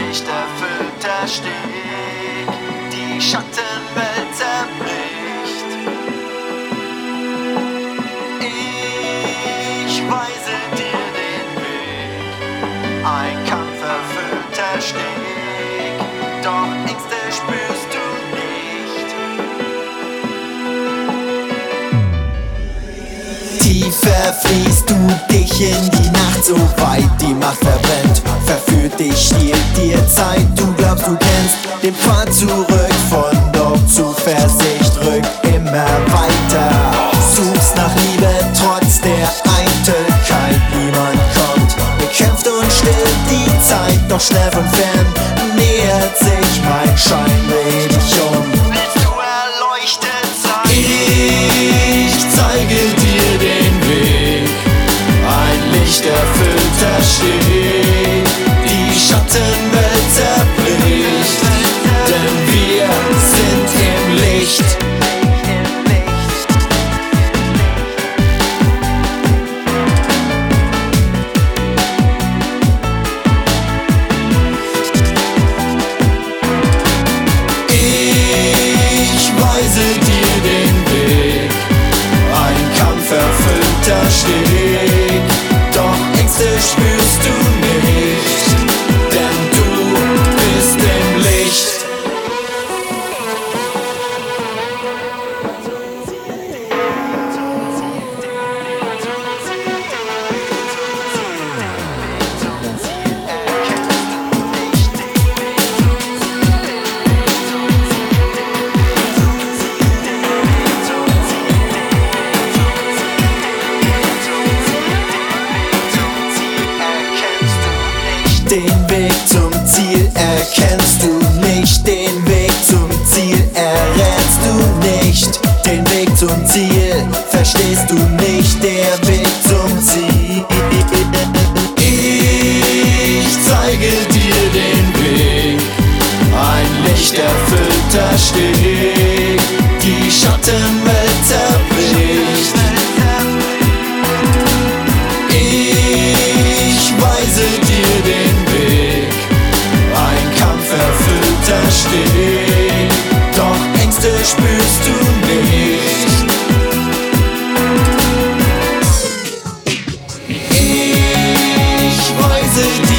lichterfüllter Steg die Schattenwelt zerbricht. Ich weise dir den Weg, ein kampferfüllter Steg, doch Ängste spürst du nicht. Tiefer fließt du dich in die Nacht, so weit die Macht verbrennt. Verführt dich, stiehlt dir Zeit, du glaubst du kennst den Pfad zurück. Von dort Zuversicht rückt immer weiter. Suchst nach Liebe trotz der Eitelkeit. Niemand kommt, bekämpft und stillt die Zeit. Doch schnell von fern nähert sich mein Schein, dreh dich um. Willst du erleuchtet sein? Ich zeige dir den Weg, ein lichterfüllter Steg, die Schattenwelt zerbricht, denn wir sind im Licht. Ich weise dir den Weg, ein kampferfüllter Steg, doch Ängste spürst du nicht, denn du bist im Licht. Den Weg zum Ziel erkennst du nicht, den Weg zum Ziel errätst du nicht, den Weg zum Ziel verstehst du nicht, der Weg zum Ziel. Ich zeige dir den Weg, ein lichterfüllter Steg, die Schattenwelt zerbricht. Ich weise dir den Weg, ein kampferfüllter Steg, doch Ängste spürst du nicht. Ich weise dir